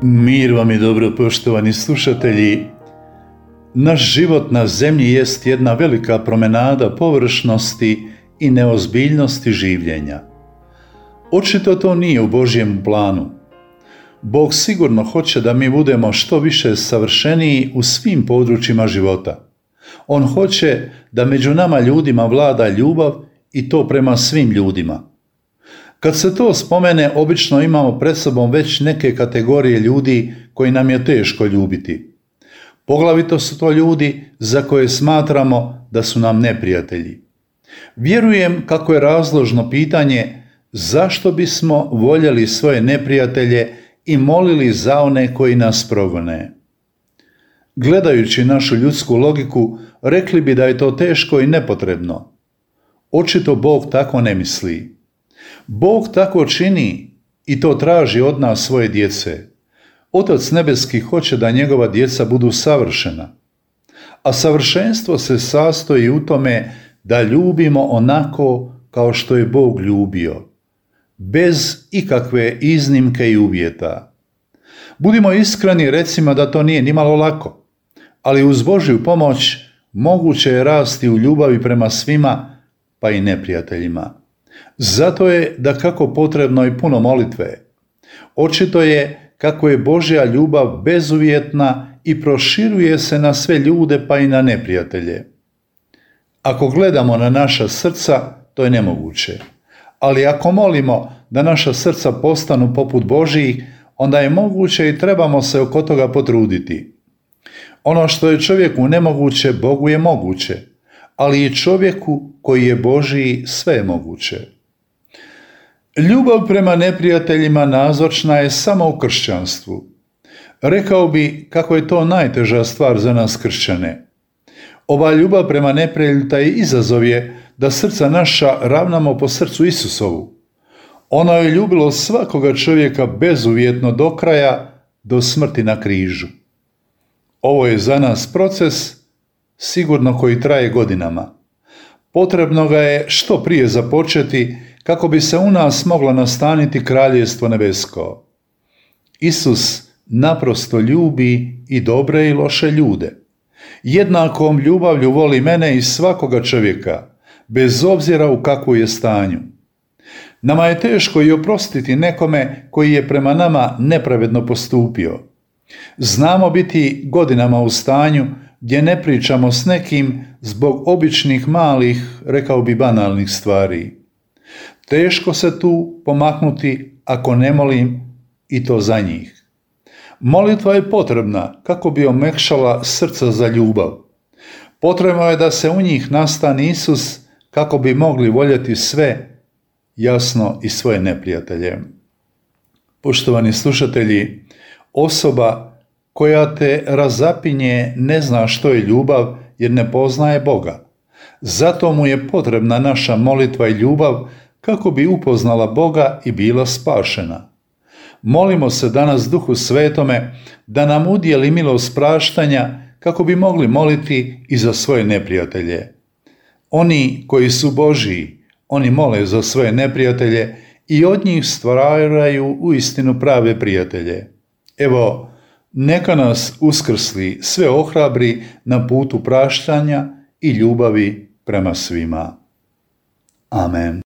Mir vam je dobro, poštovani slušatelji. Naš život na zemlji jest jedna velika promenada površnosti i neozbiljnosti življenja. Očito to nije u Božjem planu. Bog sigurno hoće da mi budemo što više savršeniji u svim područjima života. On hoće da među nama ljudima vlada ljubav i to prema svim ljudima. Kad se to spomene, obično imamo pred sobom već neke kategorije ljudi koji nam je teško ljubiti. Poglavito su to ljudi za koje smatramo da su nam neprijatelji. Vjerujem kako je razložno pitanje zašto bismo voljeli svoje neprijatelje i molili za one koji nas progone. Gledajući našu ljudsku logiku, rekli bi da je to teško i nepotrebno. Očito Bog tako ne misli. Bog tako čini i to traži od nas svoje djece. Otac nebeski hoće da njegova djeca budu savršena. A savršenstvo se sastoji u tome da ljubimo onako kao što je Bog ljubio, bez ikakve iznimke i uvjeta. Budimo iskreni, recimo da to nije nimalo lako, ali uz Božju pomoć moguće je rasti u ljubavi prema svima, pa i neprijateljima. Zato je dakako potrebno i puno molitve. Očito je kako je Božja ljubav bezuvjetna i proširuje se na sve ljude pa i na neprijatelje. Ako gledamo na naša srca, to je nemoguće. Ali ako molimo da naša srca postanu poput Božjih, onda je moguće i trebamo se oko toga potruditi. Ono što je čovjeku nemoguće, Bogu je moguće, ali i čovjeku koji je Božji sve je moguće. Ljubav prema neprijateljima nazočna je samo u kršćanstvu. Rekao bi kako je to najteža stvar za nas kršćane. Ova ljubav prema neprijatelju taj izazov je da srca naša ravnamo po srcu Isusovu. Ono je ljubilo svakoga čovjeka bezuvjetno do kraja, do smrti na križu. Ovo je za nas proces sigurno koji traje godinama. Potrebno ga je što prije započeti kako bi se u nas moglo nastaniti kraljevstvo nebesko. Isus naprosto ljubi i dobre i loše ljude. Jednakom ljubavlju voli mene i svakoga čovjeka, bez obzira u kakvu je stanju. Nama je teško i oprostiti nekome koji je prema nama nepravedno postupio. Znamo biti godinama u stanju gdje ne pričamo s nekim zbog običnih malih, rekao bi banalnih stvari. Teško se tu pomaknuti ako ne molim i to za njih. Molitva je potrebna kako bi omekšala srca za ljubav. Potrebno je da se u njih nastani Isus kako bi mogli voljeti sve, jasno i svoje neprijatelje. Poštovani slušatelji, osoba koja te razapinje ne zna što je ljubav jer ne poznaje Boga. Zato mu je potrebna naša molitva i ljubav kako bi upoznala Boga i bila spašena. Molimo se danas Duhu Svetome da nam udjeli milost praštanja kako bi mogli moliti i za svoje neprijatelje. Oni koji su Božji, oni mole za svoje neprijatelje i od njih stvaraju uistinu prave prijatelje. Evo, neka nas uskrsli sve ohrabri na putu praštanja i ljubavi prema svima. Amen.